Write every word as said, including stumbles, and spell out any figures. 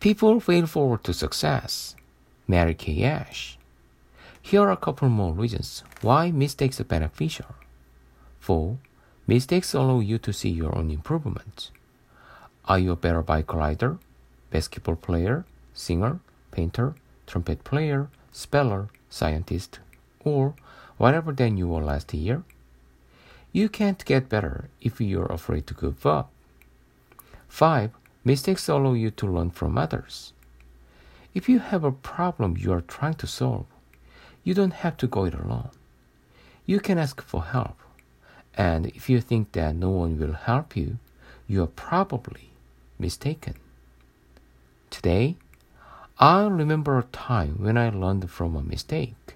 People fail forward to success. Mary Kay Ash. Here are a couple more reasons why mistakes are beneficial. four. Mistakes allow you to see your own improvement. Are you a better bike rider, basketball player, singer, painter, trumpet player, speller, scientist, or whatever than you were last year? You can't get better if you're afraid to give up. five. Mistakes allow you to learn from others. If you have a problem you are trying to solve, you don't have to go it alone. You can ask for help. And if you think that no one will help you, you are probably mistaken. Today, I'll remember a time when I learned from a mistake.